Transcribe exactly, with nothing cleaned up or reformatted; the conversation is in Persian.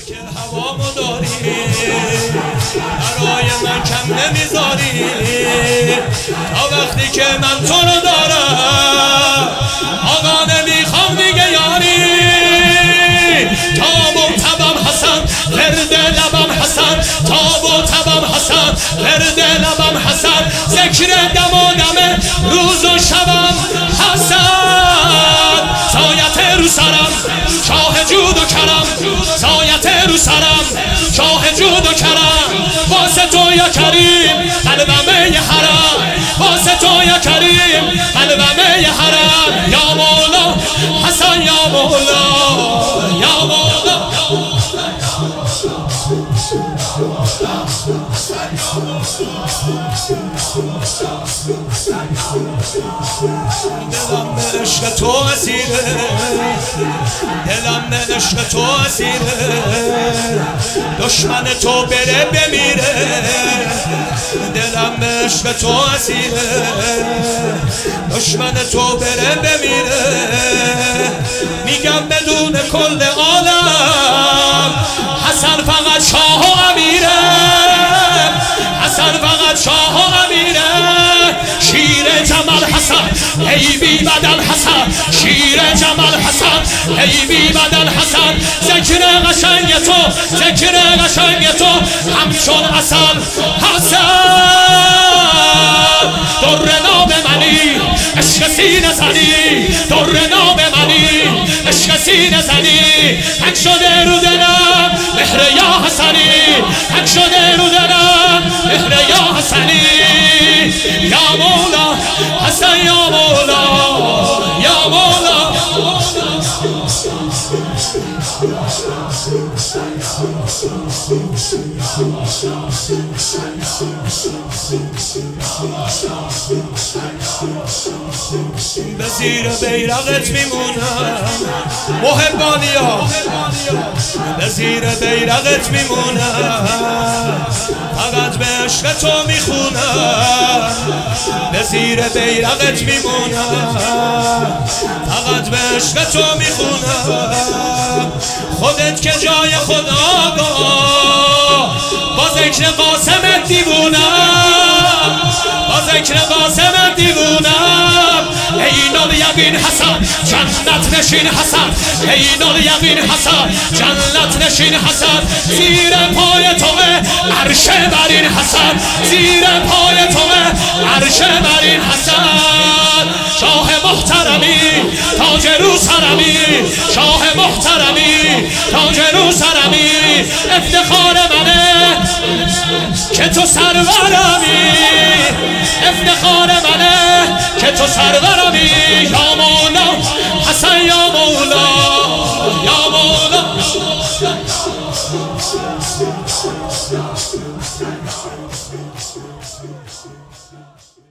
که هوامو داری برای من کم نمیذاری تا وقتی که من تو رو دارم آقا نمیخوام دیگه یاری تاب و تبم حسن ورد لبم حسن تاب و تبم حسن ورد لبم حسن ذکر دم و دم روز و شبم حسن سایت رو سرم شاه جود و کرم سایت رو سرم شاه جود و کرم واسه تو یا کریم قلبم یه حرم واسه تو یا کریم قلبم یه حرم یا مولا حسن یا مولا یا مولا دلم به عشق تو اسیره دلم به عشق تو اسیره دشمن تو بره بمیره دلم به عشق تو اسیره دشمن تو بره بمیره میگم بدون کل عالم حسن فقط شاه و امیره حسن فقط شاه و امیره شیر جمال حسن ای بی بدل حسن شیر جمال حسن ای بی بدل حسن ذکر قشنگ تو ذکر قشنگ تو همچون عسل حسن در نام منی عشق سینه زنی در نام منی عشق سینه زنی تک شده رو دلم مهر یا حسنی تک شده رو دلم مهر یا حسنی یا مولا حسن یا مولا یا مولا به زیر بیرقت میمونم محبانیا به زیر بیرقت میمونم فقط به عشق تو میخونم به زیر بیرقت میمونم فقط به عشق تو میخونم خودت که جای خدا با ذکر قاسمت دیوونم با ذکر قاسمت دیوونم عین الیقین حسن جنت نشین حسن عین الیقین حسن جنت نشین حسن زیر پای توه عرش برین حسن زیر پای توه عرش برین حسن شاه محترمی تاج رو سرمی شاه محترمی تاج رو سرمی افتخار منه که تو سرورمی افتخار منه که تو سرورمی یا مولا حسن یا مولا یا مولا